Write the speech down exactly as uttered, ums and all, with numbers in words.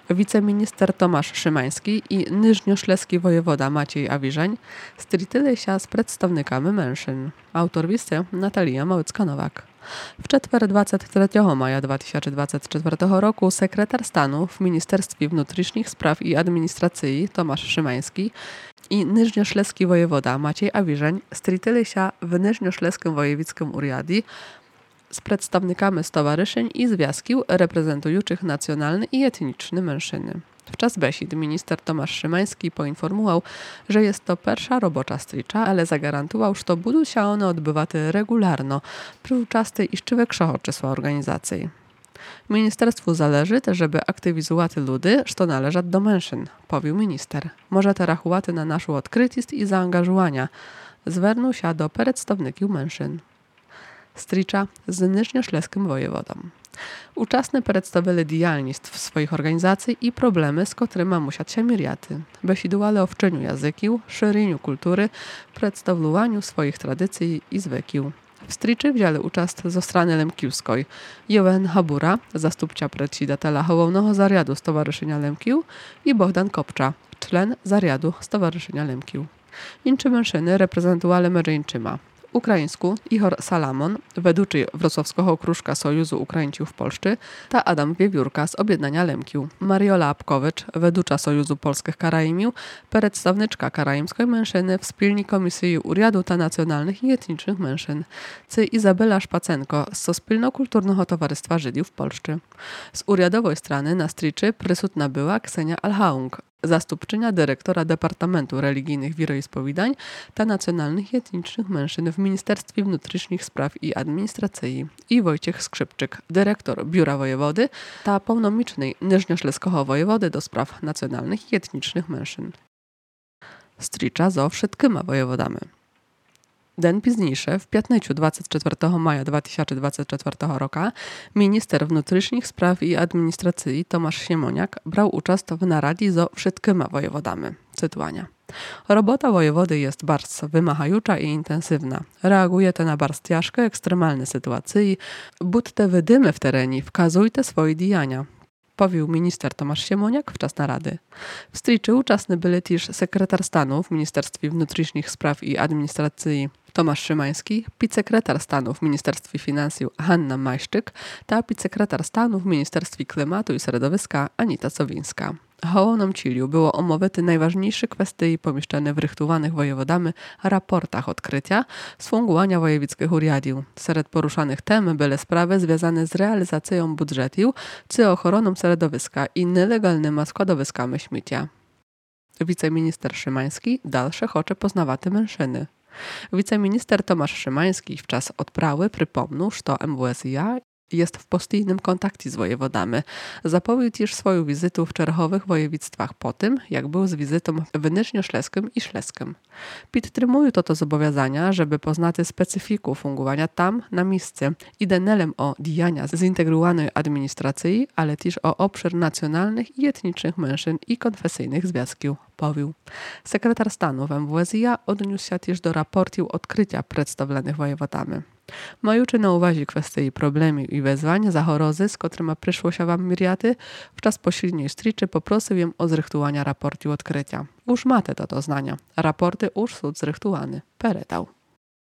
Wiceminister Tomasz Szymański i Nyżnioszleski wojewoda Maciej Awiżeń stritelися się z przedstawnikami mężczyzn. Autor listy Natalia Małycka-Nowak. W czwartek dwudziestego trzeciego maja dwa tysiące dwudziestego czwartego roku sekretarz stanu w Ministerstwie Wnętrznych Spraw i Administracji Tomasz Szymański i Nyżnioszleski wojewoda Maciej Awiżeń stritelися się w Nyżnioszleskim wojewódzkim uriadzie z przedstawnikami stowarzyszeń i związków reprezentujących nacjonalny i etniczny mężczyzny. W czas besid minister Tomasz Szymański poinformował, że jest to pierwsza robocza stricza, ale zagarantował, że to będą się one odbywać regularno, przy uczastej i szczywe krzochoczysła organizacji. Ministerstwu zależy też, żeby aktywizować ludy, co należą do mężczyzn, powił minister. Może te rachowaty na naszą odkrytość i zaangażowania. Zwernął się do przedstawników mężczyzn. Stricza z Nyżnioszleskim wojewodą. Uczestnicy przedstawili działalność swoich organizacji i problemy, z którymi muszą się miriaty. Besidowali o wczeniu języków, szerzeniu kultury, przedstawianiu swoich tradycji i zwyczajów. W striczy wzięli udział ze strony lemkiewskiej Jowen Habura, zastupcia przedsidatela Hołownego Zariadu Stowarzyszenia Lemkiów i Bohdan Kopcza, czlen Zariadu Stowarzyszenia Lemkiów. Inczy mężczyzny reprezentowali Medżeńczyma. Ukraińsku Ihor Salamon, weduczy Wrocławskiego Krużka Sojuzu Ukraińców w Polsce, ta Adam Wiewiórka z Objednania Lemkiów, Mariola Apkowicz, weducza Sojuzu Polskich Karaimiów, przedstawniczka karaimskiej mężczyzny w Spilni Komisji Uriadu ta Nacjonalnych i Etnicznych Mężczyzn, cy Izabela Szpacenko z Sospilno-Kulturnego Towarzystwa Żydów w Polsce. Z uriadowej strony na striczy prysutna była Ksenia Alhaung, zastupczynia dyrektora Departamentu Religijnych Wieroispowiadań ta Nacjonalnych i Etnicznych Mężczyzn w Ministerstwie Wnętrznych Spraw i Administracji i Wojciech Skrzypczyk, dyrektor Biura Wojewody ta pełnomocny Nyżnioszleskiego wojewody do spraw nacjonalnych i etnicznych mężczyzn. Stricza zo wszystkimi wojewodami. Den późniejszy, w piątnicu dwudziestego czwartego maja dwa tysiące dwudziestego czwartego roku, minister Wnętrznych Spraw i Administracji Tomasz Siemoniak brał udział w naradzie ze wszystkimi wojewodami. Cytuwania. Robota wojewody jest bardzo wymachająca i intensywna. Reaguje te na bardzo ciężkie, ekstremalne sytuacje, bud te wydymy w terenie wkazuj te swoje działania. Powił minister Tomasz Siemoniak w czas narady. W striczy uczestni byli też sekretarz stanu w Ministerstwie Wnętrznych Spraw i Administracji Tomasz Szymański, podsekretarz stanu w Ministerstwie Finansów Hanna Majszczyk, ta podsekretarz stanu w Ministerstwie Klimatu i Środowiska Anita Sowińska. Hołowną ciliu było omówić najważniejsze kwestie pomieszczone w rychtowanych wojewodami raportach odkrycia z fungowania wojewódzkich uriadów. Wśród poruszanych tem były sprawy związane z realizacją budżetu, czy ochroną środowiska i nielegalnymi składowiskami śmiecia. Wiceminister Szymański dalsze chocze poznawaty mężczyzny. Wiceminister Tomasz Szymański w czas odprawy przypomniał, że to M W S I A jest w postійnym kontakcie z wojewodami. Zapowiedział też swoją wizytę w czerwonych województwach po tym, jak był z wizytą w Nyżnioszleskim i Szleskim. Podtrzymują to to zobowiązania, żeby poznać specyfikę fungowania tam, na miejscu i denelem o działania zintegrowanej administracji, ale też o obszar nacjonalnych i etnicznych mężczyzn i konfesyjnych związków, powił. Sekretarz stanu w M W S I A odniósł się też do raportu odkrycia przedstawionych wojewodami. Mając na uwadze kwestie i problemy i wyzwania za chorozy, z którymi przyszło się wam miriaty, w czas pośredniej striczy poprosił ją o zrychtowanie raportu odkrycia. Już macie to doznania. Raporty już są zrychtowane. Peredał.